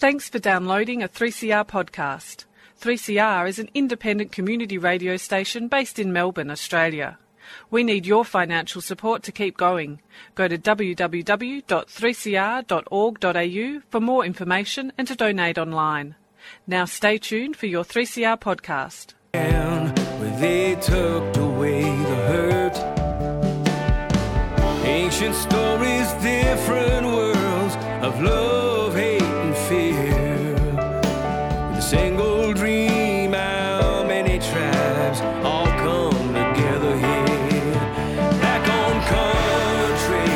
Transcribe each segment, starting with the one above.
Thanks for downloading a 3CR podcast. 3CR is an independent community radio station based in Melbourne, Australia. We need your financial support to keep going. Go to www.3cr.org.au for more information and to donate online. Now stay tuned for your 3CR podcast. Where they tucked away the hurt. Ancient stories, different worlds of love, hate and fear. With a single dream, how many tribes all come together here. Back on country.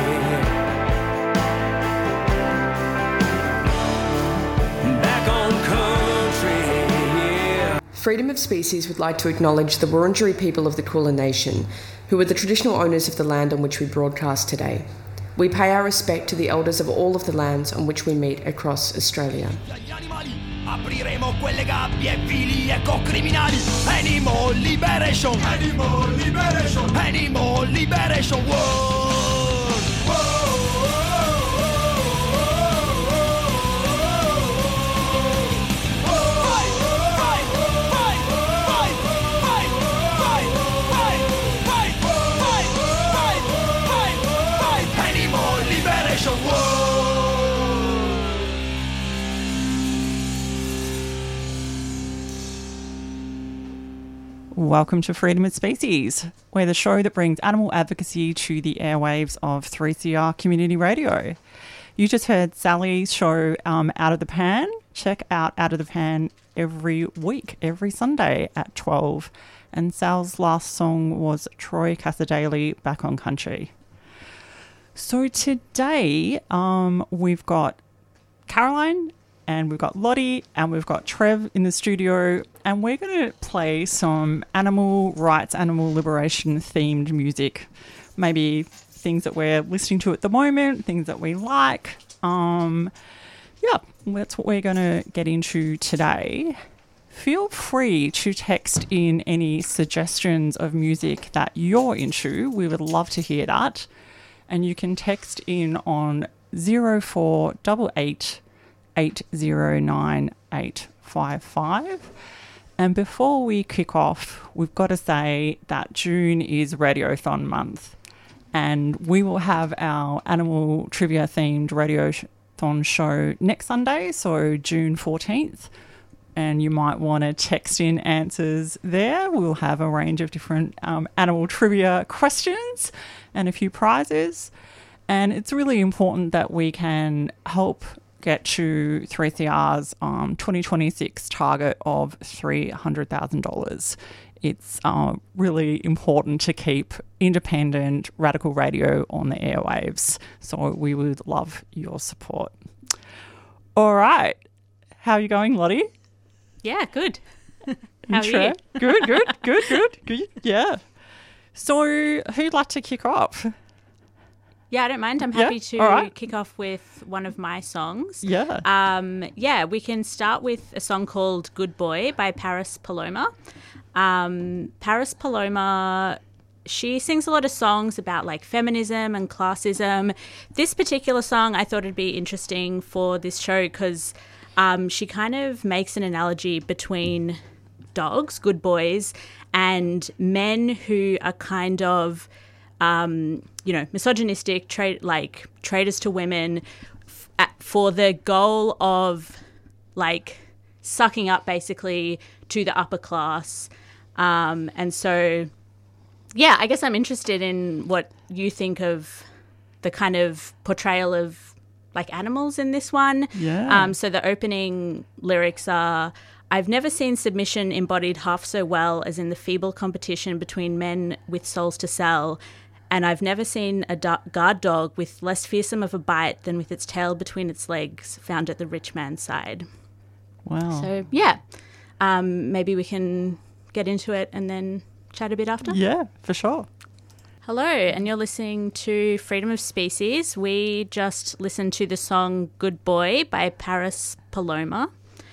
Back on country, yeah. Freedom of Species would like to acknowledge the Wurundjeri people of the Kulin Nation, who are the traditional owners of the land on which we broadcast today. We pay our respect to the elders of all of the lands on which we meet across Australia. Apriremo quelle gabbie vili e criminali. Animal liberation. Animal liberation. Animal liberation. Whoa. Whoa. Welcome to Freedom of Species. We're the show that brings animal advocacy to the airwaves of 3CR Community Radio. You just heard Sally's show, Out of the Pan. Check out Out of the Pan every week, every Sunday at 12. And Sal's last song was Troy Cassadaly, Back on Country. So today we've got Caroline and we've got Lottie and we've got Trev in the studio, and we're going to play some animal rights, animal liberation themed music. Maybe things that we're listening to at the moment, things that we like. That's what we're going to get into today. Feel free to text in any suggestions of music that you're into. We would love to hear that. And you can text in on 0488 809 855. And before we kick off, we've got to say that June is Radiothon month, and we will have our animal trivia themed Radiothon show next Sunday, so June 14th. And you might want to text in answers there. We'll have a range of different animal trivia questions and a few prizes. And it's really important that we can help get to 3CR's 2026 target of $300,000. It's really important to keep independent radical radio on the airwaves. So we would love your support. All right. How are you going, Lottie? Yeah, good. How are you? Good. Yeah. So who'd like to kick off? Yeah, I don't mind. I'm happy to kick off with one of my songs. Yeah. We can start with a song called Good Boy by Paris Paloma. Paris Paloma, she sings a lot of songs about like feminism and classism. This particular song I thought it'd be interesting for this show because she kind of makes an analogy between dogs, good boys, and men who are kind of misogynistic, traitors to women for the goal of like sucking up basically to the upper class. And so, yeah, I guess I'm interested in what you think of the kind of portrayal of like animals in this one. Yeah. So the opening lyrics are, I've never seen submission embodied half so well as in the feeble competition between men with souls to sell. And I've never seen a guard dog with less fearsome of a bite than with its tail between its legs found at the rich man's side. Wow. So, yeah, maybe we can get into it and then chat a bit after. Yeah, for sure. Hello, and you're listening to Freedom of Species. We just listened to the song Good Boy by Paris Paloma.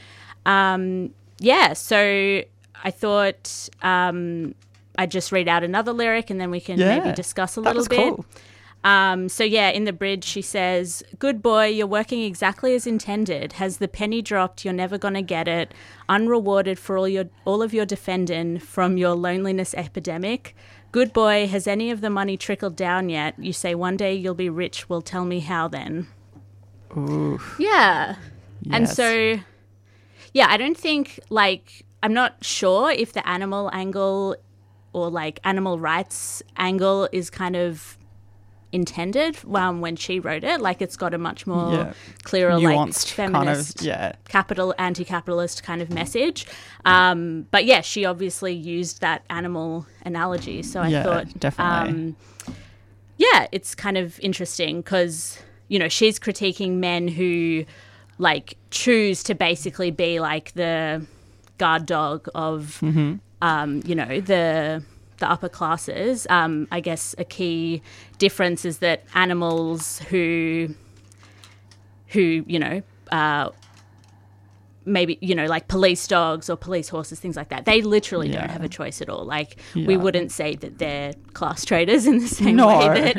So I thought I'd just read out another lyric and then we can maybe discuss a little bit. Cool. So yeah, in the bridge she says, "Good boy, you're working exactly as intended. Has the penny dropped? You're never gonna get it. Unrewarded for all of your defending from your loneliness epidemic. Good boy, has any of the money trickled down yet? You say one day you'll be rich. Well, tell me how then." Ooh. Yeah. And Yes. so, yeah, I don't think, like, I'm not sure if the animal angle or, like, animal rights angle is kind of intended when she wrote it. Like, it's got a much more Yeah. clearer, like, Nuanced feminist, kind of, yeah. anti-capitalist kind of message. But, yeah, she obviously used that animal analogy. So I Yeah, thought, definitely. yeah, it's kind of interesting because, you know, she's critiquing men who, like, choose to basically be, like, the guard dog of, you know, the upper classes. I guess a key difference is that animals who you know, maybe, you know, like police dogs or police horses, things like that, they literally don't have a choice at all. Like, we wouldn't say that they're class traders in the same way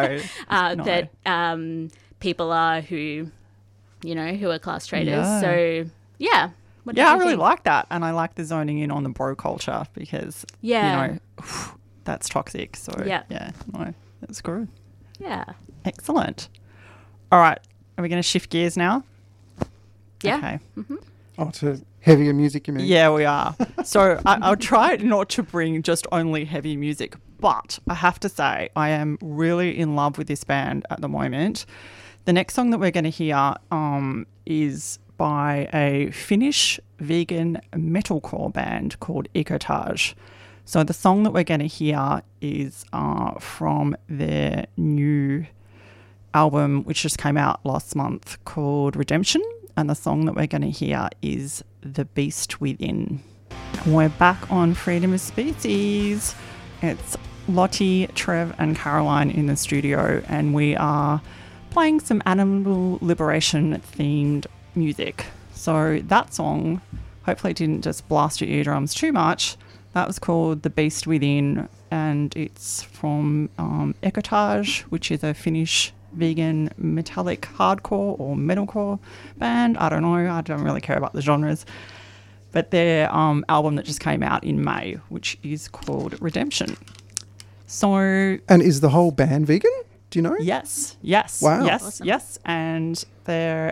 that that people are who, you know, who are class traders. Yeah. So, yeah. What did Yeah, I you really think? like that. And I like the zoning in on the bro culture because, Yeah. you know, that's toxic. So, Yeah. no, that's good. Yeah. Excellent. All right. Are we going to shift gears now? Yeah. Okay. Oh, to heavier music, you mean? Yeah, we are. So I'll try not to bring just only heavy music, but I have to say I am really in love with this band at the moment. The next song that we're going to hear is by a Finnish vegan metalcore band called Ecotage. So the song that we're going to hear is from their new album, which just came out last month, called Redemption. And the song that we're going to hear is The Beast Within. And we're back on Freedom of Species. It's Lottie, Trev and Caroline in the studio, and we are playing some animal liberation themed music. So that song hopefully didn't just blast your eardrums too much. That was called The Beast Within, and it's from Ecotage, which is a Finnish vegan metallic hardcore or metalcore band. I don't know. I don't really care about the genres. But their album that just came out in May, which is called Redemption. So And is the whole band vegan? Do you know? yes. Wow. Yes, Awesome. yes. And they're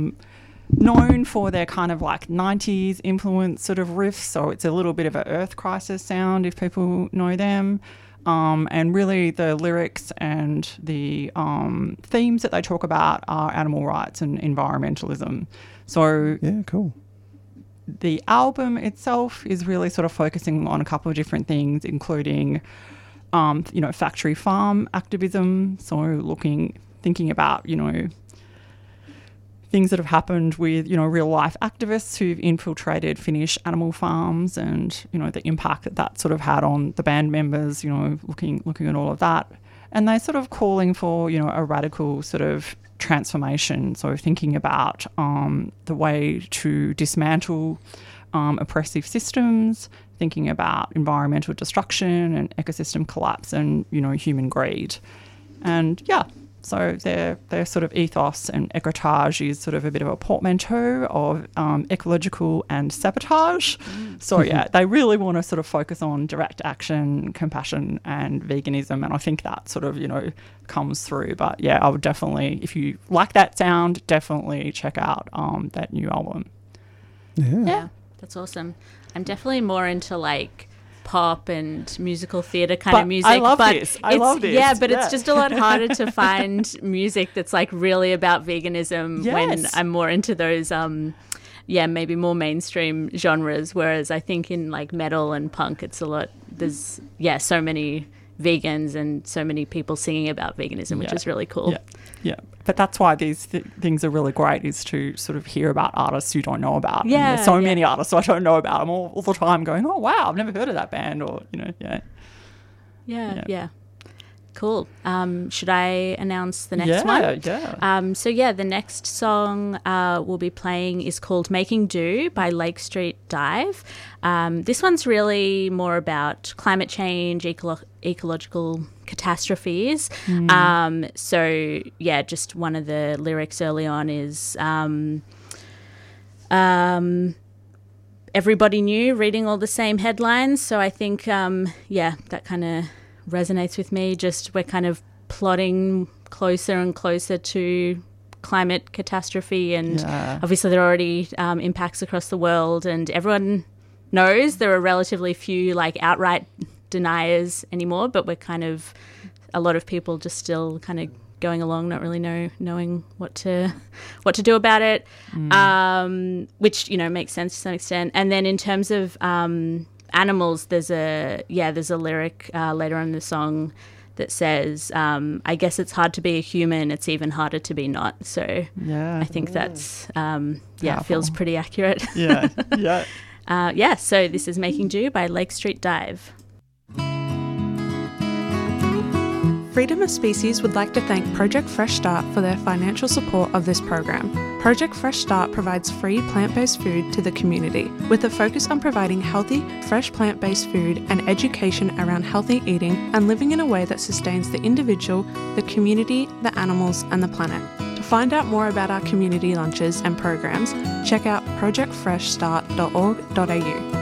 known for their kind of like 90s influence sort of riffs. So it's a little bit of an Earth Crisis sound if people know them. And really the lyrics and the themes that they talk about are animal rights and environmentalism. So Yeah, cool. the album itself is really sort of focusing on a couple of different things, including, you know, factory farm activism. So thinking about, you know, things that have happened with, you know, real life activists who've infiltrated Finnish animal farms and, you know, the impact that that sort of had on the band members, you know, looking at all of that. And they're sort of calling for, you know, a radical sort of transformation. So thinking about the way to dismantle oppressive systems, thinking about environmental destruction and ecosystem collapse and, you know, human greed. And yeah, so their sort of ethos and Ecotage is sort of a bit of a portmanteau of ecological and sabotage. So yeah, they really want to sort of focus on direct action, compassion and veganism. And I think that sort of, you know, comes through. But yeah, I would definitely, if you like that sound, definitely check out that new album. Yeah, that's awesome. I'm definitely more into like pop and musical theatre kind But of music. I love this. I love this. Yeah, but Yeah. it's just a lot harder to find music that's like really about veganism when Yes. I'm more into those maybe more mainstream genres. Whereas I think in like metal and punk it's there's so many vegans and so many people singing about veganism, which Yeah. is really cool. Yeah. But that's why these things are really great, is to sort of hear about artists you don't know about. And Yeah, there's so yeah. many artists I don't know about. I'm all the time going, oh, wow, I've never heard of that band, or, you know, yeah. Yeah. Cool. Should I announce the next one? Yeah. The next song we'll be playing is called Making Do by Lake Street Dive. This one's really more about climate change, ecological catastrophes. Just one of the lyrics early on is everybody knew, reading all the same headlines. So I think, that kind of resonates with me. Just we're kind of plodding closer and closer to climate catastrophe, and obviously there are already impacts across the world, and everyone knows there are relatively few like outright deniers anymore, but we're kind of, a lot of people just still kind of going along, not really knowing what to do about it, which makes sense to some extent. And then in terms of animals, there's a lyric later on in the song that says, I guess it's hard to be a human, it's even harder to be not. So I think that's feels pretty accurate. So this is Making Do by Lake Street Dive. Freedom of Species would like to thank Project Fresh Start for their financial support of this program. Project Fresh Start provides free plant-based food to the community, with a focus on providing healthy, fresh plant-based food and education around healthy eating and living in a way that sustains the individual, the community, the animals and the planet. To find out more about our community lunches and programs, check out projectfreshstart.org.au.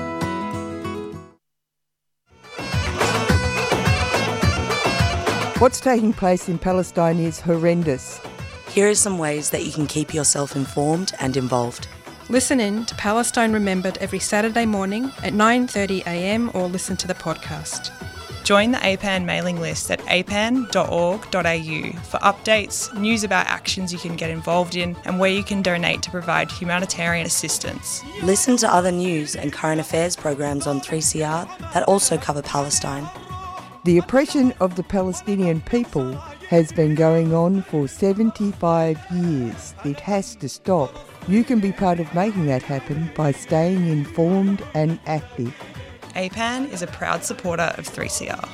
What's taking place in Palestine is horrendous. Here are some ways that you can keep yourself informed and involved. Listen in to Palestine Remembered every Saturday morning at 9:30am or listen to the podcast. Join the APAN mailing list at apan.org.au for updates, news about actions you can get involved in, and where you can donate to provide humanitarian assistance. Listen to other news and current affairs programs on 3CR that also cover Palestine. The oppression of the Palestinian people has been going on for 75 years. It has to stop. You can be part of making that happen by staying informed and active. APAN is a proud supporter of 3CR.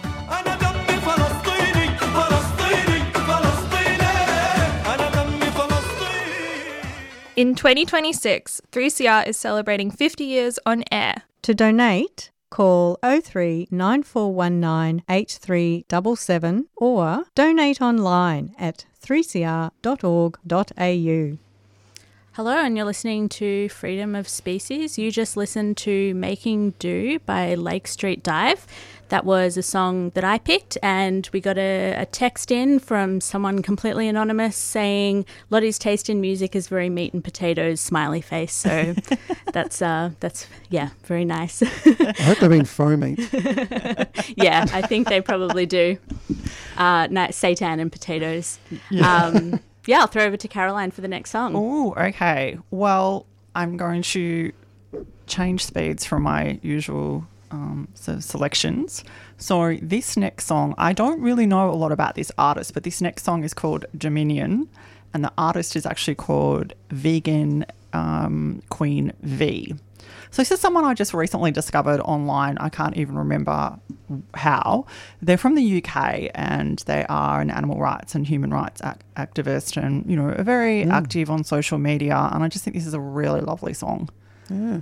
In 2026, 3CR is celebrating 50 years on air. To donate, call 03 9419 8377 or donate online at 3cr.org.au. Hello, and you're listening to Freedom of Species. You just listened to Making Do by Lake Street Dive. That was a song that I picked, and we got a text in from someone completely anonymous saying Lottie's taste in music is very meat and potatoes, smiley face. So that's very nice. I hope they mean faux meat. Yeah, I think they probably do. Seitan and potatoes. Yeah. I'll throw over to Caroline for the next song. Oh, okay. Well, I'm going to change speeds from my usual selections. So this next song, I don't really know a lot about this artist, but this next song is called Dominion, and the artist is actually called Vegan Queen V. So this is someone I just recently discovered online. I can't even remember how. They're from the UK, and they are an animal rights and human rights activist, and are very active on social media. And I just think this is a really lovely song. Yeah.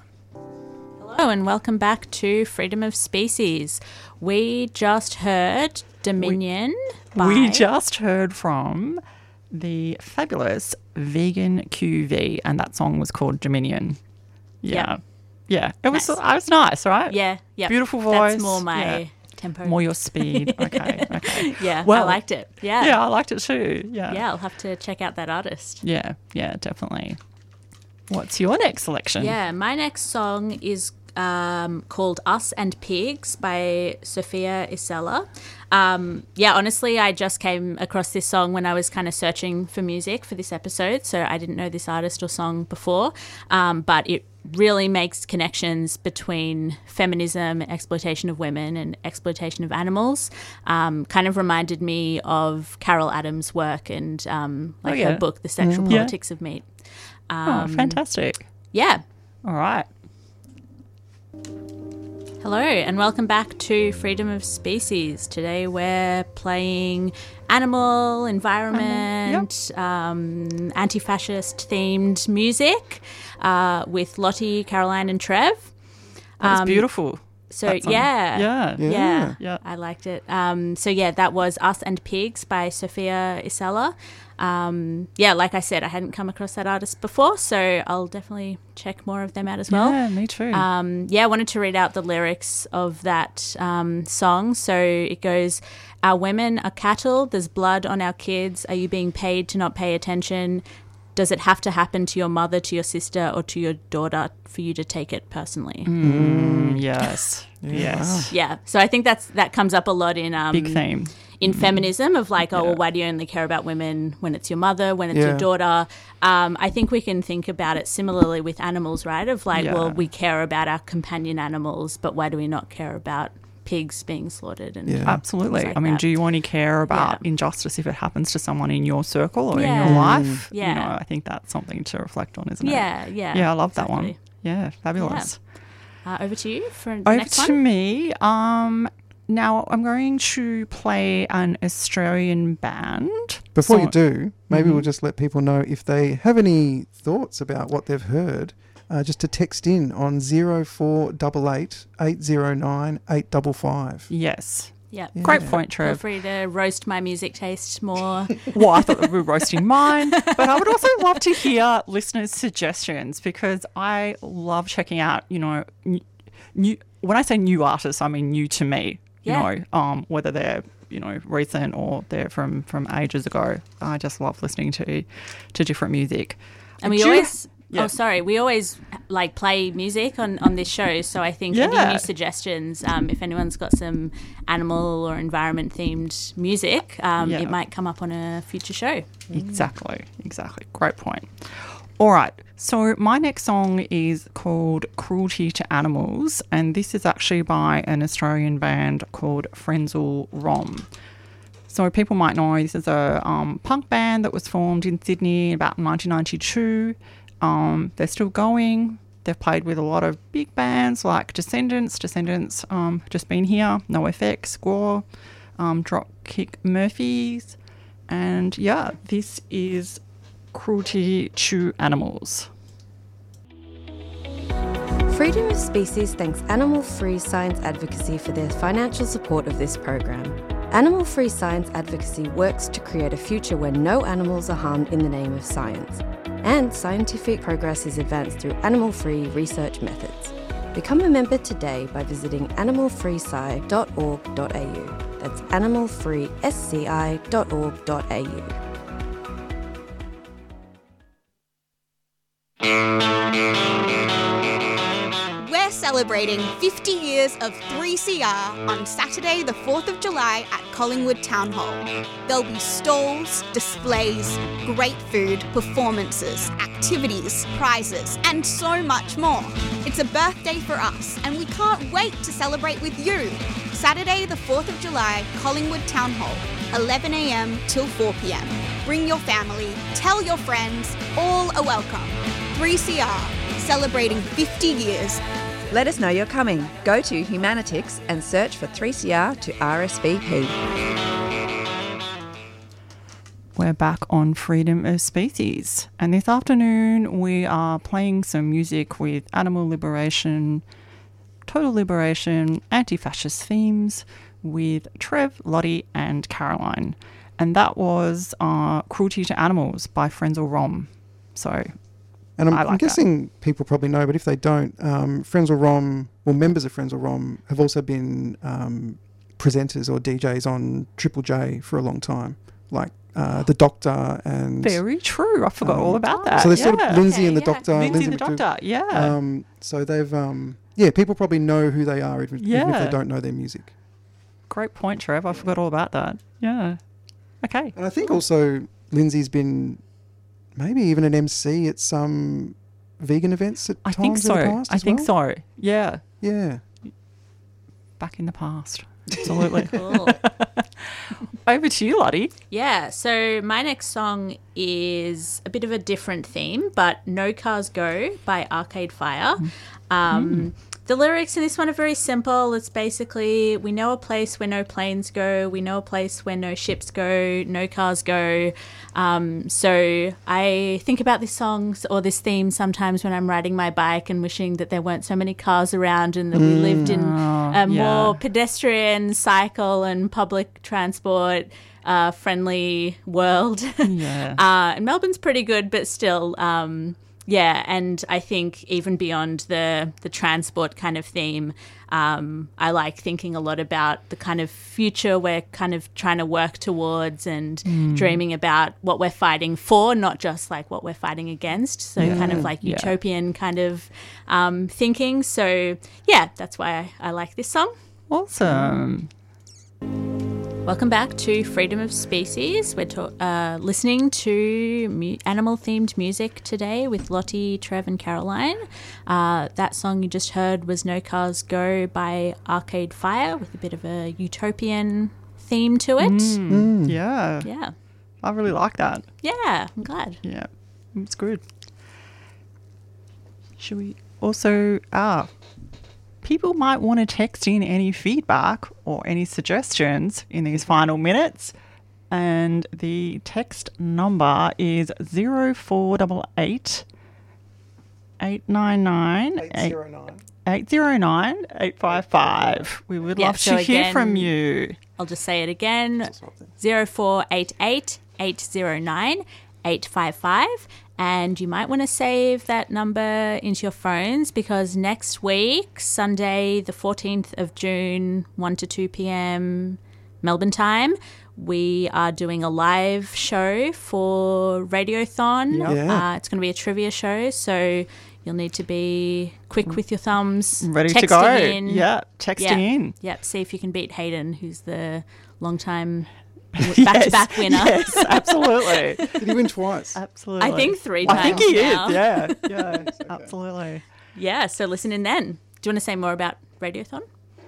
Hello and welcome back to Freedom of Species. We just heard Dominion. We just heard from the fabulous Vegan QV, and that song was called Dominion. Yeah. It was nice, right? Yeah. Beautiful voice. That's more my tempo. More your speed. Okay. Yeah, well, I liked it. Yeah, I liked it too. Yeah, I'll have to check out that artist. Yeah, definitely. What's your next selection? Yeah, my next song is called Us and Pigs by Sophia Isela. Honestly, I just came across this song when I was kind of searching for music for this episode, so I didn't know this artist or song before, but it really makes connections between feminism, exploitation of women and exploitation of animals. Kind of reminded me of Carol Adams' work and her book, The Sexual Politics of Meat. Fantastic. Yeah. All right. Hello and welcome back to Freedom of Species. Today we're playing animal, environment, anti-fascist themed music with Lottie, Caroline and Trev. That's beautiful. So yeah, I liked it. That was Us and Pigs by Sophia Isella. Like I said, I hadn't come across that artist before, so I'll definitely check more of them out as well. Yeah, me too. I wanted to read out the lyrics of that song. So it goes, "Our women are cattle, there's blood on our kids. Are you being paid to not pay attention? Does it have to happen to your mother, to your sister, or to your daughter for you to take it personally?" Yes. Yes. Yeah. So I think that comes up a lot in big theme in feminism of like, why do you only care about women when it's your mother, when it's your daughter? I think we can think about it similarly with animals, right? Of like, well, we care about our companion animals, but why do we not care about pigs being slaughtered? And absolutely. like I mean, that. do you only care about injustice if it happens to someone in your circle or in your life? Yeah. You know, I think that's something to reflect on, isn't it? Yeah. Yeah, I love that one. Yeah, fabulous. Over to you for the next one. Over to me. Now I'm going to play an Australian band. Before you do, maybe we'll just let people know if they have any thoughts about what they've heard, just to text in on 0488 809 855. Yes. Yeah. Great point, Trev. Feel free to roast my music taste more. Well, I thought we were roasting mine, but I would also love to hear listeners' suggestions because I love checking out, new. When I say new artists, I mean new to me. Whether they're recent or they're from ages ago. I just love listening to different music. And we always. Yeah. Oh, sorry. We always play music on this show, so I think any new suggestions, if anyone's got some animal or environment themed music, it might come up on a future show. Exactly. Great point. All right. So my next song is called Cruelty to Animals, and this is actually by an Australian band called Frenzal Rhomb. So people might know this is a punk band that was formed in Sydney about 1992. They're still going. They've played with a lot of big bands like Descendants, just been here, NoFX, Squaw, Dropkick Murphys. And this is Cruelty to Animals. Freedom of Species thanks Animal Free Science Advocacy for their financial support of this program. Animal Free Science Advocacy works to create a future where no animals are harmed in the name of science. And scientific progress is advanced through animal-free research methods. Become a member today by visiting animalfreesci.org.au. That's animalfreesci.org.au. We're celebrating 50 years of 3CR on Saturday the 4th of July at Collingwood Town Hall. There'll be stalls, displays, great food, performances, activities, prizes, and so much more. It's a birthday for us, and we can't wait to celebrate with you. Saturday the 4th of July, Collingwood Town Hall, 11 a.m. till 4 p.m. Bring your family, tell your friends, all are welcome. 3CR, celebrating 50 years. Let us know you're coming. Go to Humanitix and search for 3CR to RSVP. We're back on Freedom of Species, and this afternoon we are playing some music with animal liberation, total liberation, anti-fascist themes with Trev, Lottie and Caroline. And that was Cruelty to Animals by Frenzal Rhomb. And I'm guessing people probably know, but if they don't, Frenzal Rhomb, or members of Frenzal Rhomb, have also been presenters or DJs on Triple J for a long time, like The Doctor and... Very true. I forgot all about that. So there's sort of Lindsay and the Doctor. Lindsay and the Doctor, so they've... people probably know who they are even if they don't know their music. Great point, Trev. I forgot all about that. Yeah. Okay. And I think also Lindsay's been... maybe even an MC at some vegan events at times in the past as well? I think so. Yeah. Yeah. Back in the past. Absolutely. Cool. Over to you, Lottie. Yeah, so my next song is a bit of a different theme, but No Cars Go by Arcade Fire. The The lyrics in this one are very simple. It's basically, we know a place where no planes go. We know a place where no ships go, no cars go. So I think about this song or this theme sometimes when I'm riding my bike and wishing that there weren't so many cars around and that we lived in a more pedestrian, cycle and public transport friendly world. And Melbourne's pretty good, but still... and I think even beyond the transport kind of theme, I like thinking a lot about the kind of future we're kind of trying to work towards and dreaming about what we're fighting for, not just like what we're fighting against. So kind of like utopian kind of thinking. So, that's why I like this song. Awesome. Welcome back to Freedom of Species. We're listening to animal-themed music today with Lottie, Trev and Caroline. That song you just heard was No Cars Go by Arcade Fire with a bit of a utopian theme to it. Yeah. I really like that. Yeah, I'm glad. Yeah, it's good. Should we also... people might want to text in any feedback or any suggestions in these final minutes. And the text number is 0488 899 809 855. We would love to hear from you. I'll just say it again. 0488 809 855. And you might want to save that number into your phones because next week, Sunday, the 14th of June, 1 to 2 p.m. Melbourne time, we are doing a live show for Radiothon. It's going to be a trivia show, so you'll need to be quick with your thumbs. Ready to go. Texting in. Yep, see if you can beat Hayden, who's the long-time... back-to-back winner. Yes, absolutely. Did he win twice? Absolutely. I think 3 times. I think he now. is. Yeah, absolutely. Yeah, so listen in then. Do you want to say more about Radiothon?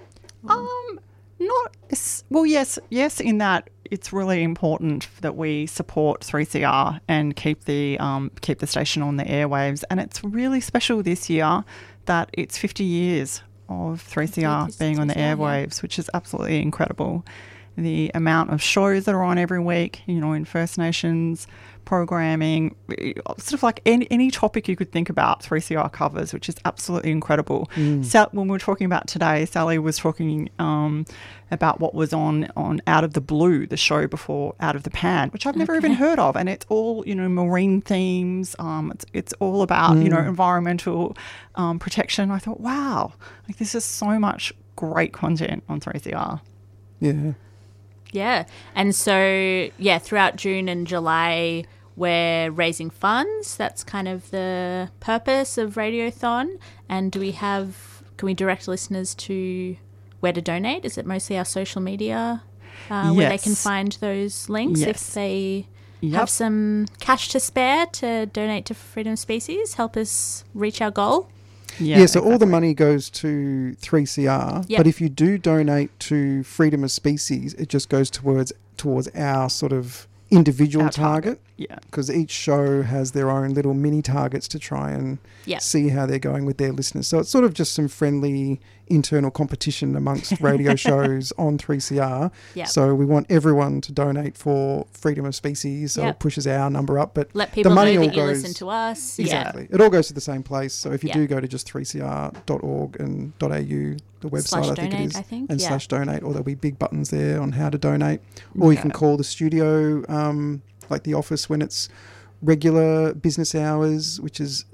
Yes, in that it's really important that we support 3CR and keep the station on the airwaves. And it's really special this year that it's 50 years of 3CR being on the airwaves, which is absolutely incredible. The amount of shows that are on every week, in First Nations programming, sort of like any topic you could think about, 3CR covers, which is absolutely incredible. When we were talking about today, Sally was talking about what was on Out of the Blue, the show before Out of the Pan, which I've never even heard of. And it's all, marine themes. It's all about, environmental protection. I thought, wow, like this is so much great content on 3CR. Yeah. Yeah. And so, throughout June and July, we're raising funds. That's kind of the purpose of Radiothon. And can we direct listeners to where to donate? Is it mostly our social media where they can find those links if they have some cash to spare to donate to Freedom of Species, help us reach our goal? So all the money goes to 3CR, but if you do donate to Freedom of Species, it just goes towards our sort of individual target. Yeah. Because each show has their own little mini targets to try and see how they're going with their listeners. So it's sort of just some friendly internal competition amongst radio shows on 3CR. Yep. So we want everyone to donate for Freedom of Species, so it pushes our number up. But let people the money know all that you goes, listen to us. Exactly. It all goes to the same place. So if you do go to just 3cr.org and .au, the website, I think it is, and /donate, or there'll be big buttons there on how to donate. Or you can call the studio, like the office when it's regular business hours, which is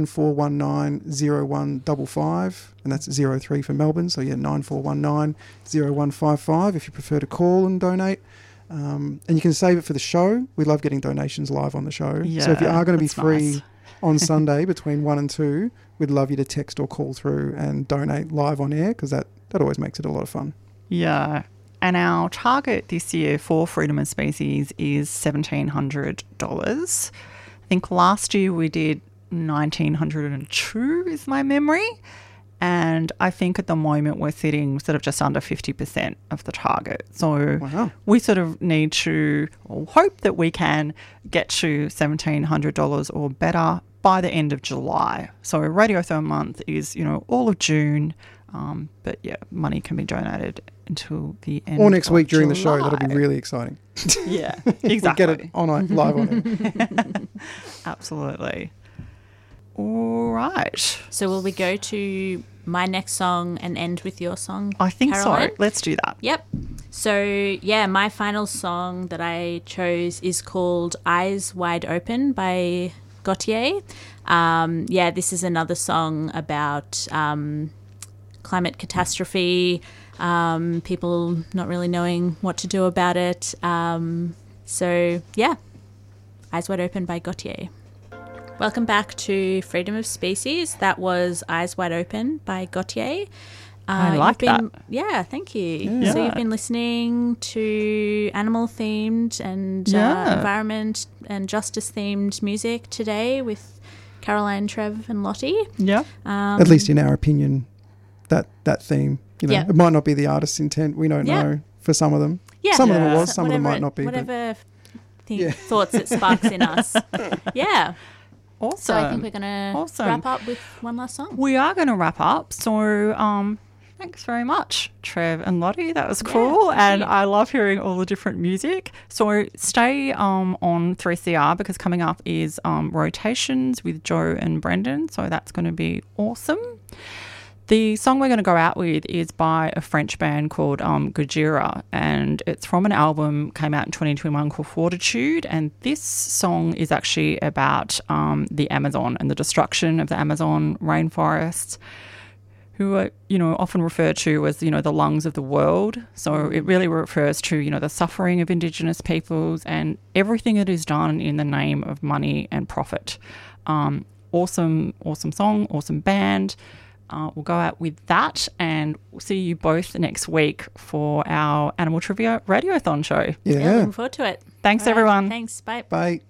9419-0155, and that's 03 for Melbourne. So 9419-0155 if you prefer to call and donate. And you can save it for the show. We love getting donations live on the show. Yeah, so if you are going to be free nice. on Sunday between 1 and 2, we'd love you to text or call through and donate live on air, because that always makes it a lot of fun. Yeah. And our target this year for Freedom of Species is $1,700. I think last year we did 1,902 is my memory. And I think at the moment we're sitting sort of just under 50% of the target. So we sort of need to, or hope that we can get to $1,700 or better by the end of July. So Radiothon month is, all of June. But yeah, money can be donated until the end. Or next week during July. the show. That'll be really exciting. Yeah, exactly. We'll get it on live on air. Absolutely. All right. So will we go to my next song and end with your song, I think Caroline? so. Let's do that. Yep. So, yeah, my final song that I chose is called Eyes Wide Open by Gautier. This is another song about climate catastrophe, people not really knowing what to do about it. Eyes Wide Open by Gautier. Welcome back to Freedom of Species. That was Eyes Wide Open by Gautier. I like that. Yeah, thank you. Yeah. So you've been listening to animal-themed and environment and justice-themed music today with Caroline, Trev and Lottie. Yeah. At least in our opinion, that theme, it might not be the artist's intent. We don't know for some of them. Yeah. Some of them it was, some of them might not be. Whatever thoughts it sparks in us. Yeah. Awesome. So I think we're going to wrap up with one last song. We are going to wrap up. So thanks very much, Trev and Lottie. That was cool. And I love hearing all the different music. So stay on 3CR because coming up is Rotations with Joe and Brendan. So that's going to be awesome. The song we're going to go out with is by a French band called Gojira, and it's from an album came out in 2021 called Fortitude, and this song is actually about the Amazon and the destruction of the Amazon rainforests, who are, often referred to as, the lungs of the world. So it really refers to, the suffering of Indigenous peoples and everything that is done in the name of money and profit. Awesome song, awesome band. We'll go out with that, and we'll see you both next week for our Animal Trivia Radiothon show. Yeah. Looking forward to it. Thanks, All right, everyone. Thanks. Bye. Bye.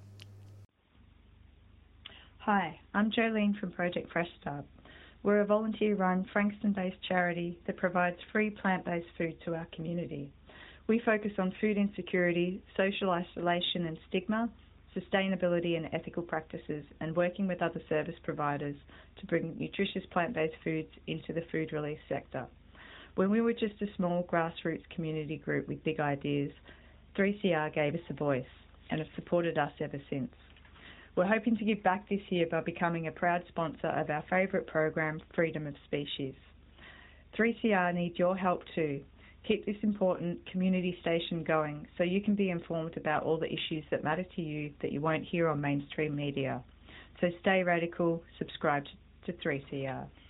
Hi, I'm Jolene from Project Fresh Start. We're a volunteer-run Frankston-based charity that provides free plant-based food to our community. We focus on food insecurity, social isolation and stigma, sustainability and ethical practices, and working with other service providers to bring nutritious plant-based foods into the food release sector. When we were just a small grassroots community group with big ideas, 3CR gave us a voice and have supported us ever since. We're hoping to give back this year by becoming a proud sponsor of our favourite program, Freedom of Species. 3CR needs your help too. Keep this important community station going so you can be informed about all the issues that matter to you that you won't hear on mainstream media. So stay radical, subscribe to 3CR.